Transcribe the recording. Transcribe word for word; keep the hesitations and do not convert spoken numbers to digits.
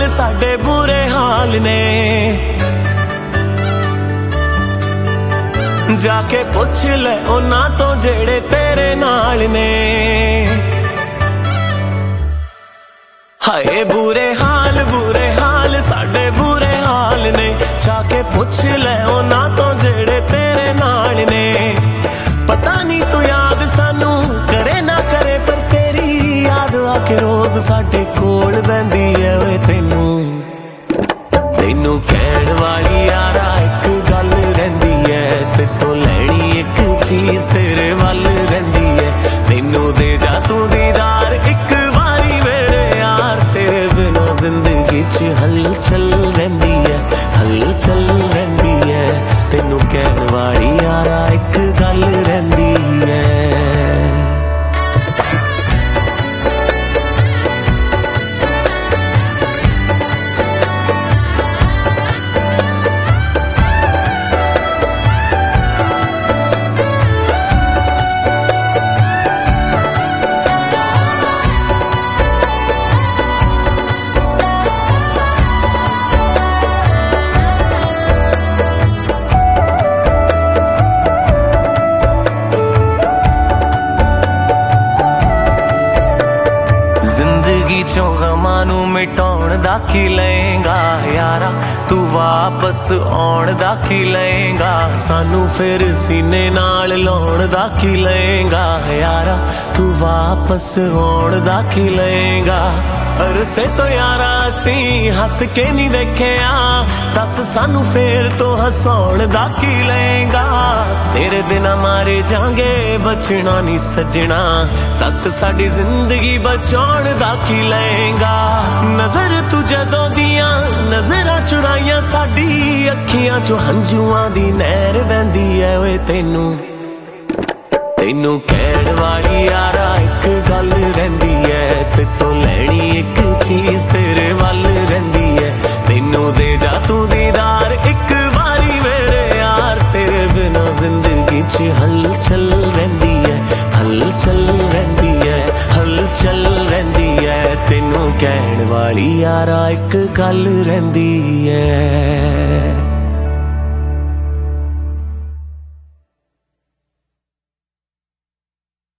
हाल साडे बुरे हाल ने। जाके पुछ ले उन्हां तो जेड़े तेरे नाल ने। हाय बुरे हाल बुरे हाल साडे बुरे हाल ने। जाके पुछ ले उन्हां तो जेड़े तेरे नाल ने। पता नहीं तू याद सानू करे ना करे पर तेरी याद आके रोज साडे कोल बहंदी है। वे तेनू तेनू कहण वाली यारा एक गल रहिंदी है। ते तो लैनी एक चीज तेरे वल रहिंदी है। मैनू दे जा तू दीदार एक बारी मेरे यार। तेरे बिना जिंदगी च हलचल रहिंदी है, हलचल रहिंदी है। तेनू कहण वाली यारा एक गल रहिंदी है। जिंदगी चों गमां नू मिटाउण दा की लएगा यारा। तू वापस आउण दा की लएगा। सानू फिर सीने नाल लाउण दा की लएगा यारा। तू वापस आउण दा की लएगा। अरसे तो यारा असी हस के नहीं वेखिया। दस सानू फिर तो हसाउण दा की लएगा। तेरे बिना मारे जांगे बचना नहीं सजना। दस साडी जिंदगी बचाउण दा की लएगा। नजर तू जदों दियां नजरां चुराइयां साडी अखियां चों हंझुआं दी नहर वहंदी है। वे तेनू तेनू कहण वाली यारा एक गल रहिंदी है। ते तो लैनी एक चीज तेरे वल रहिंदी है। मैनू दे जा तू दीदार एक बारी मेरे यार। तेरे बिना जिंदगी च हलचल रहिंदी है, हलचल रहिंदी है, हलचल रहिंदी है। तेनू कहण वाली यारा एक गल रहिंदी है।